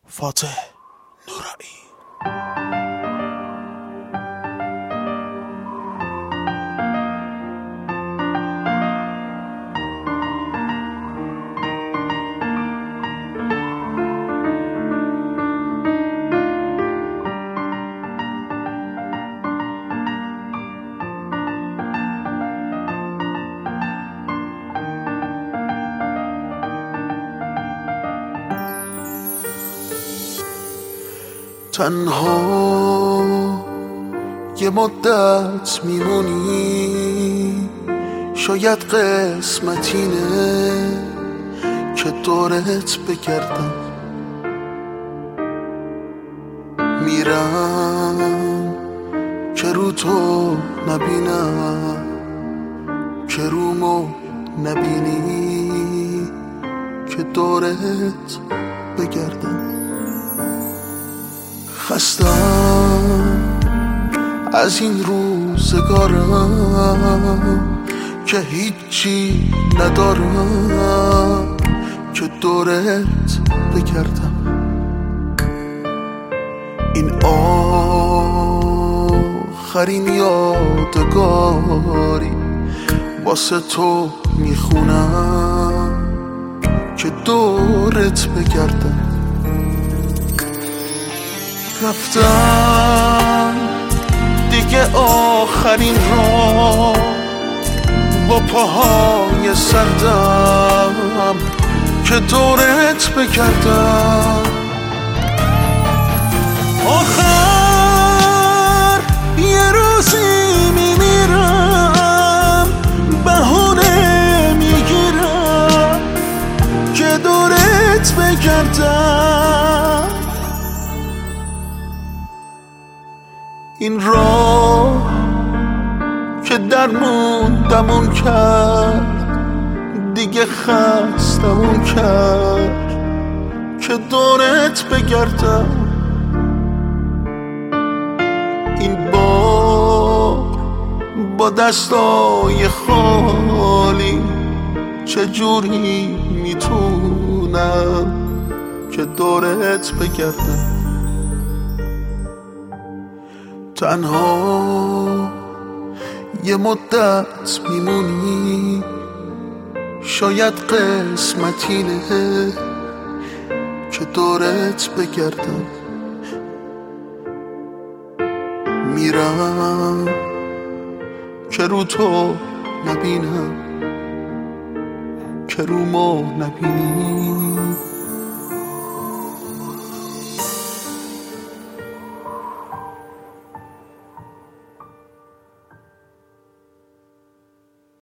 فاتح نورایی. تنها یه مدت میمونی، شاید قسمتینه که دورت بگردم. میرم که رو تو نبینم، که رومو نبینی، که دورت بگردم. خستم از این روزگارم که هیچی ندارم که دورت بگردم. این آخرین یادگاری واسه تو میخونم که دورت بگردم. رفتم دیگه آخرین راه با پاهای سردم که دورت بگردم. آخر یه روزی میمیرم، بهونه میگیرم که دورت بگردم. این راه که درموندمون کرد دیگه خستمون کرد که دورت بگردم. این بار با دستای خالی چجوری میتونم که دورت بگردم. تنها یه مدت میمونی، شاید قسمتینه که دورت بگردم. میرم که رو تو نبینم، که رومو نبینی،